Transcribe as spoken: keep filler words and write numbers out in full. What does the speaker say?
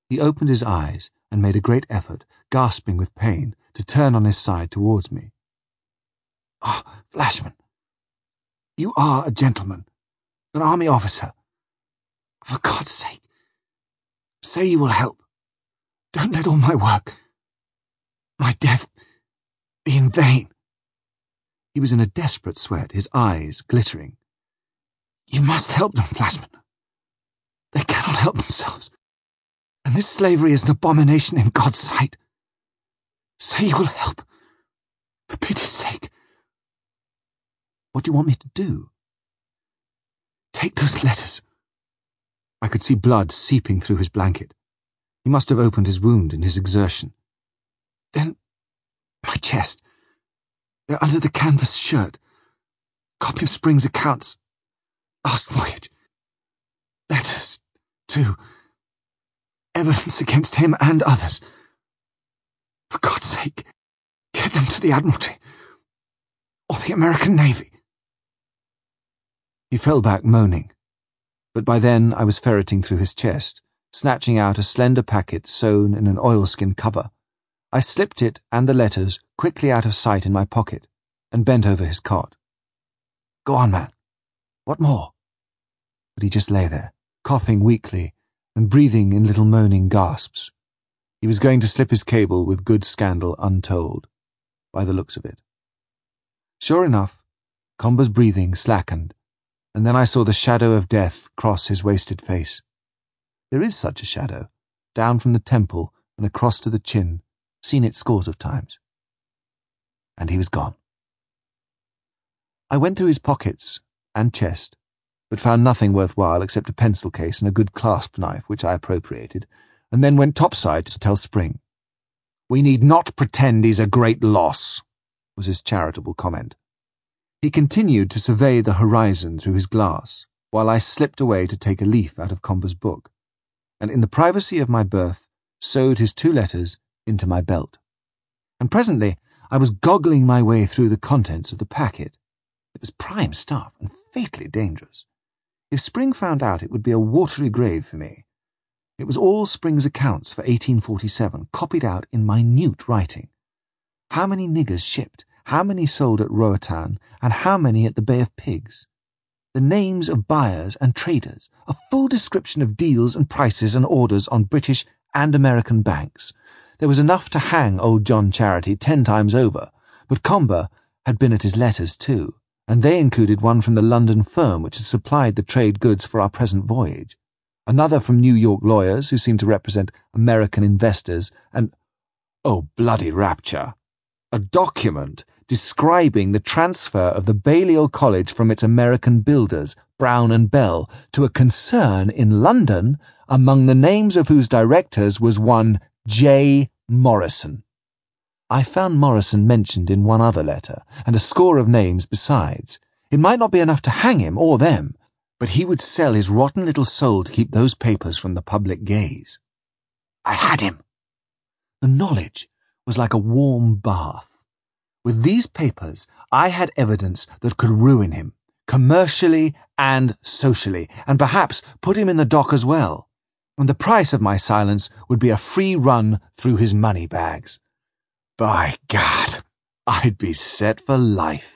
He opened his eyes and made a great effort, gasping with pain, to turn on his side towards me. "Oh, Flashman, you are a gentleman, an army officer. For God's sake, say you will help. Don't let all my work, my death, be in vain." He was in a desperate sweat, his eyes glittering. "You must help them, Flashman. They cannot help themselves, and this slavery is an abomination in God's sight. Say you will help, for pity's sake." "What do you want me to do?" "Take those letters." I could see blood seeping through his blanket. He must have opened his wound in his exertion. "Then my chest. They're under the canvas shirt. Copy of Spring's accounts. Last voyage. Letters, too. Evidence against him and others. For God's sake, get them to the Admiralty or the American Navy." He fell back moaning, but by then I was ferreting through his chest, snatching out a slender packet sewn in an oilskin cover. I slipped it and the letters quickly out of sight in my pocket and bent over his cot. "Go on, man. What more?" But he just lay there, coughing weakly and breathing in little moaning gasps. He was going to slip his cable with good scandal untold, by the looks of it. Sure enough, Comba's breathing slackened, and then I saw the shadow of death cross his wasted face. There is such a shadow, down from the temple and across to the chin, seen it scores of times. And he was gone. I went through his pockets and chest, but found nothing worthwhile except a pencil case and a good clasp knife, which I appropriated, and then went topside to tell Spring. "We need not pretend he's a great loss," was his charitable comment. He continued to survey the horizon through his glass, while I slipped away to take a leaf out of Comba's book, and in the privacy of my berth sewed his two letters into my belt. And presently I was goggling my way through the contents of the packet. It was prime stuff and fatally dangerous. If Spring found out, it would be a watery grave for me. It was all Spring's accounts for eighteen forty-seven, copied out in minute writing. How many niggers shipped, how many sold at Roatan, and how many at the Bay of Pigs. The names of buyers and traders, a full description of deals and prices and orders on British and American banks. There was enough to hang old John Charity ten times over, but Comba had been at his letters too, and they included one from the London firm which had supplied the trade goods for our present voyage, another from New York lawyers who seemed to represent American investors, and, oh bloody rapture, a document describing the transfer of the Balliol College from its American builders, Brown and Bell, to a concern in London, among the names of whose directors was one J. Morrison. I found Morrison mentioned in one other letter, and a score of names besides. It might not be enough to hang him or them, but he would sell his rotten little soul to keep those papers from the public gaze. I had him. The knowledge was like a warm bath. With these papers, I had evidence that could ruin him, commercially and socially, and perhaps put him in the dock as well. And the price of my silence would be a free run through his money bags. By Gad, I'd be set for life.